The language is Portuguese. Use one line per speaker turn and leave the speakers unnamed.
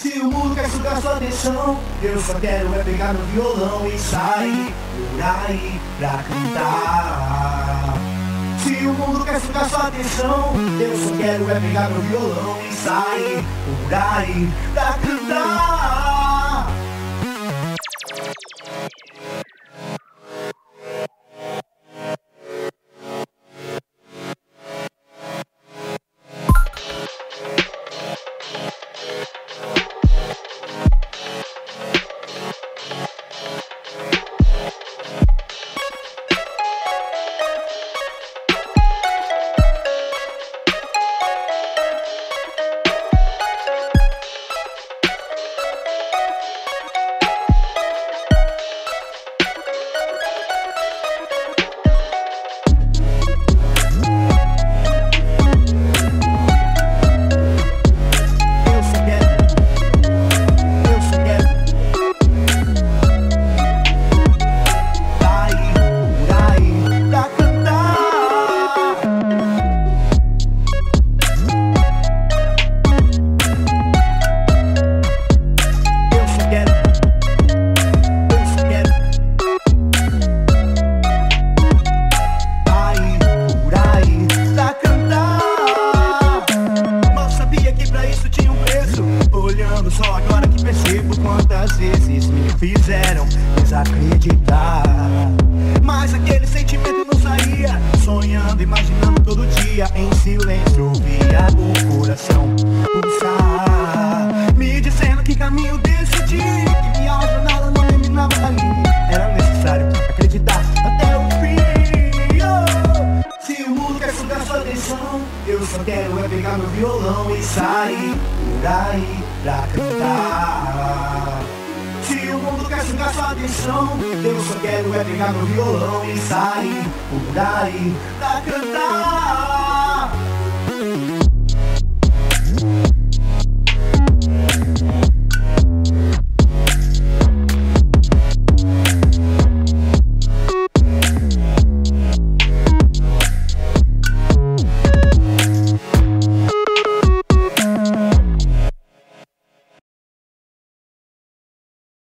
Se o mundo quer sugar sua atenção, eu só quero é pegar no violão e sair por aí pra cantar. Se o mundo quer sugar sua atenção, eu só quero é pegar no violão e sair por aí pra cantar. Só agora que percebo quantas vezes me fizeram desacreditar. Mas aquele sentimento não saía, sonhando, imaginando todo dia. Em silêncio ouvia o coração pulsar, me dizendo que caminho decidi, que minha jornada não terminava ali. Era necessário acreditar até o fim. Oh! Se o mundo quer sugar sua atenção, eu só quero é pegar meu violão e sair por aí pra cantar. Se o mundo quer sugar sua atenção, eu só quero é pegar meu violão e sair por aí pra cantar.